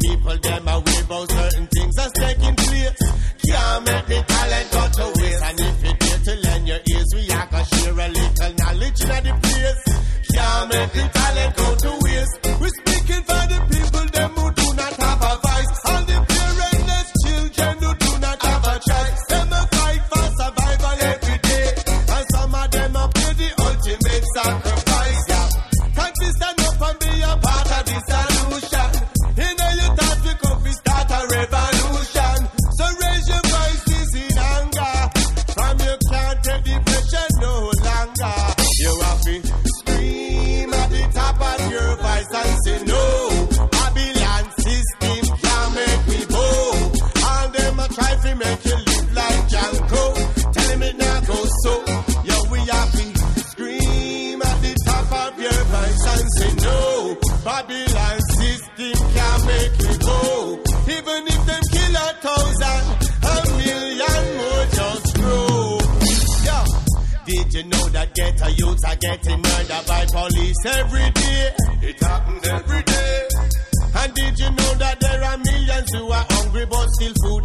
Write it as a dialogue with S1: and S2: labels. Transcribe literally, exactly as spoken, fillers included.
S1: people them away about certain things that's taking place. Can't make the talent go to waste. And if you dare to lend your ears, we are gonna share a little knowledge in the place. Can't make the talent go to waste. We're speaking for the people them who do not have a voice. All the parentless children who do not have a choice. Them a fight for survival every day. And some of them a pay the ultimate sacrifice. Yeah. Can't you stand up and be a part of the solution? You know you thought we could be start a revolution. So raise your voices in anger. From you can't take the pressure no longer. You have to scream at the top of your voice and say no. Babylon system can't make me bow. All them a try to make you live like Janko. Tell him it now go so. Yo, we have to scream at the top of your voice and say no. Babylon system can't make me go. Even if them kill a thousand, a million more just grow. Yo, did you know that ghetto youths are getting murdered by police every day? It happens every day. And did you know that there are millions who are hungry but still food